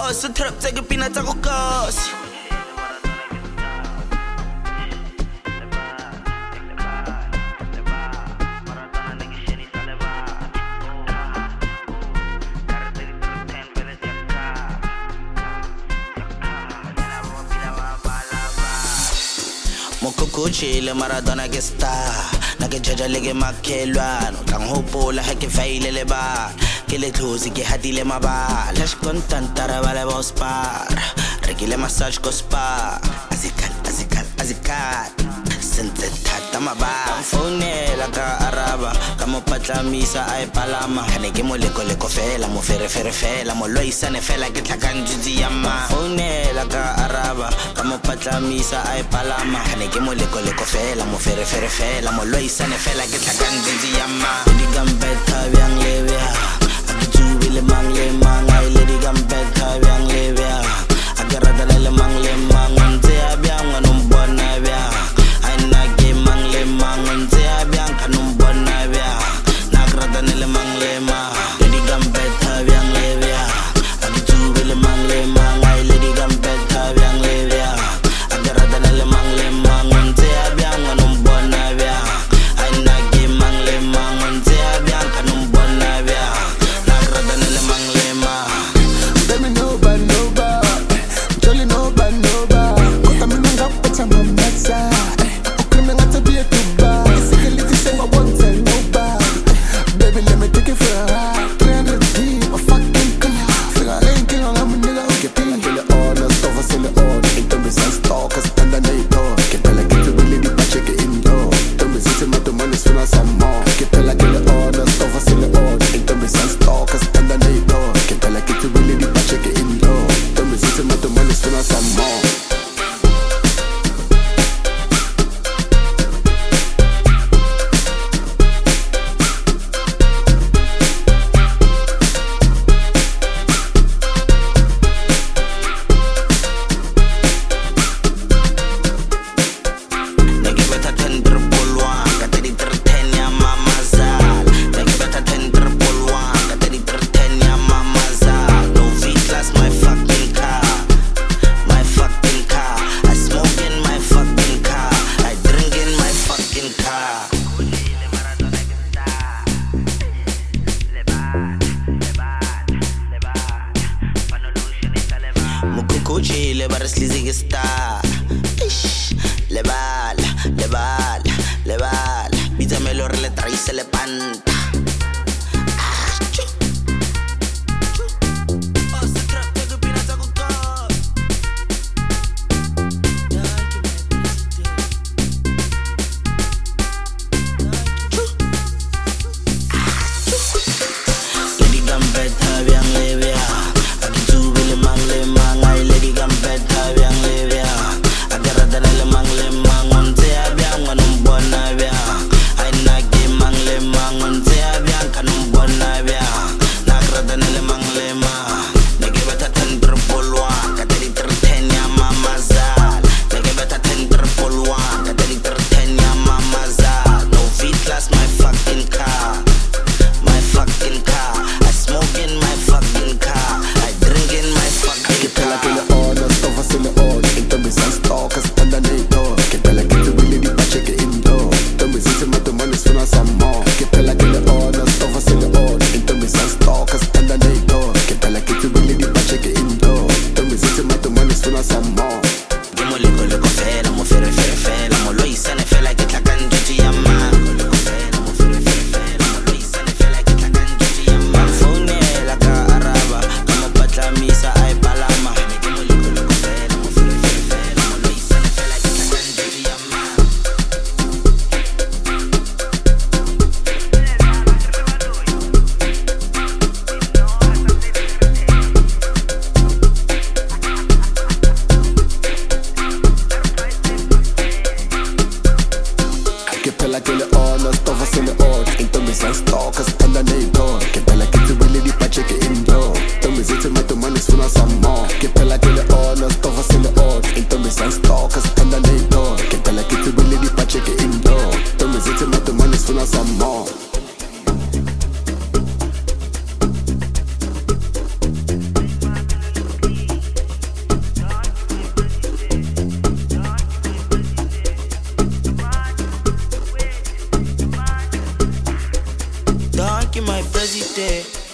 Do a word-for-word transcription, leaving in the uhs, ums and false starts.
boss, trap take peanuts ako cause. Kuchile Maradona ke star na ke jaja le ke makhelwana tla nghopola ha ke faile le ba ke le tlhosi ke hatile mabala lash content tara bale boss par re ke le massage ko spa azikal azikal azikal sente thata mabala phone la ka araba ka mo patlamisa ai palama ne ke mo leko leko fela mo fere fere fela mo loisane fela ke tlhakang jutsi ya ma phone la ka araba ka mo patlamisa ai palama ne ke mo leko leko fela mo fere fere fela mo loisane fela ke tlhakang jutsi ya ma di gambeta byang lebya akitsubi le mang le mang ai le di gambeta byang lebya agarada le mang le mang ntse a byang anombona bya ai na ke mang le mang ntse a byang kanombona bya na grada le mang le mang le di gambeta byang lebya akitsubi le mang le mang ai le di gambeta byang lebya agarada le mang le mang ntse a byang anombona bya ai na ke mang le mang ntse a byang kanombona bya na grada le mang le mang baby no bad no bad jolly no bad no bad kota mina ngapata mamasa ukrime ngata be too bad sikiliti say I want to no bad baby let me take it for a ride three hundred deep a fucking car figure ain't kill on I'm a nigga okay pilla kill it all the stuff I sell it all into me sans stalkers stand on it door que pilla get it really deep I check it indoor don't be sitting at the money soon as I'm more que pilla kill it all the stuff I sell it all into me sans stalkers stand on it door que pilla get it really deep I check it indoor don't be sitting at the money soon as I'm more Kuchile bara slizi ke star ish le bala le bala le bala bitsa melo re le traise le panta curiosity.